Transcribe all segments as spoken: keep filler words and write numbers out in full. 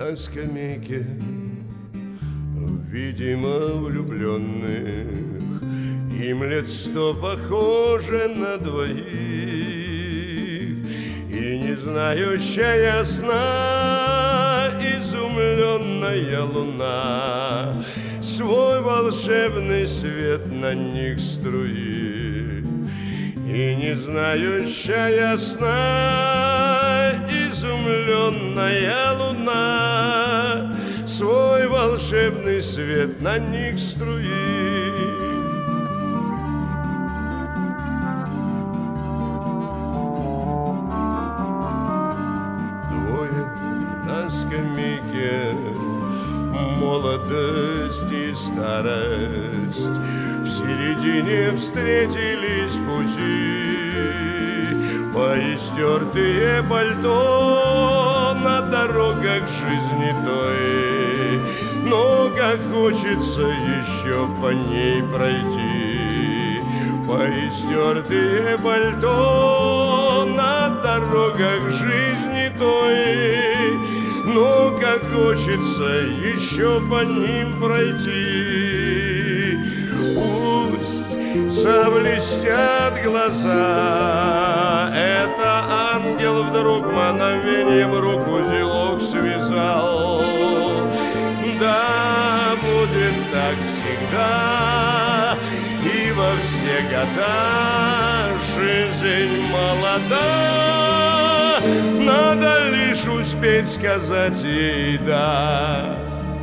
на скамейке, видимо, влюбленных. Им лет сто, похоже на двоих, и не знающая сна изумленная луна свой волшебный свет на них струит. И не знающая сна изумленная луна свой волшебный свет на них струит. Двое на скамейке, молодость и старость в середине встретились пути. Поистертые пальто на дорогах жизни той, но как хочется еще по ней пройти. Поистертые пальто на дорогах жизни той, но как хочется еще по ним пройти. Пусть заблестят глаза, это ангел вдруг мановением рук узелок связал. Да, будет так всегда и во все года. Жизнь молода, надо лишь успеть сказать ей «да».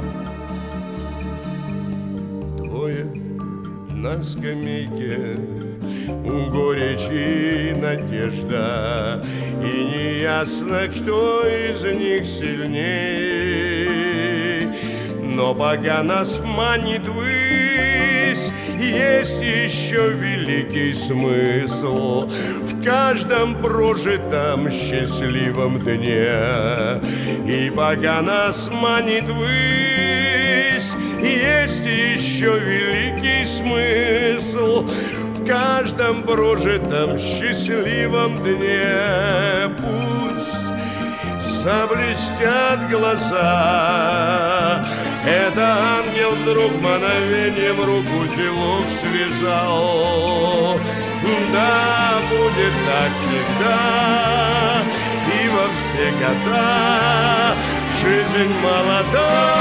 Двое на скамейке, горечь и надежда, и неясно, кто из них сильней. Но пока нас манит ввысь, есть еще великий смысл в каждом прожитом счастливом дне. И пока нас манит ввысь, есть еще великий смысл в каждом прожитом счастливом дне. Пусть заблестят глаза, это ангел вдруг мановением рук узелок связал. Да, будет так всегда и во все года. Жизнь молода,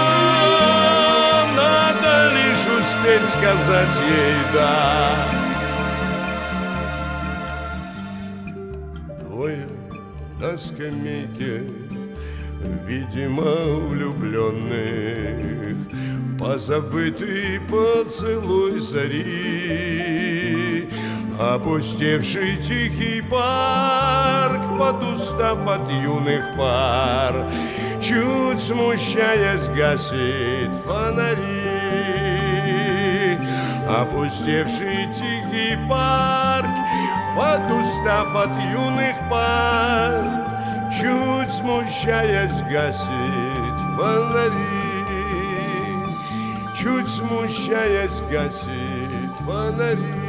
надо лишь успеть сказать ей «да». Двое на скамейке, видимо, влюбленных, позабытый поцелуй зари, опустевший тихий парк, под устав от юных пар, чуть смущаясь, гасит фонари. Опустевший тихий парк, под устав от юных пар, чуть смущаясь, гасит фонари. Чуть смущаясь, гасит фонари.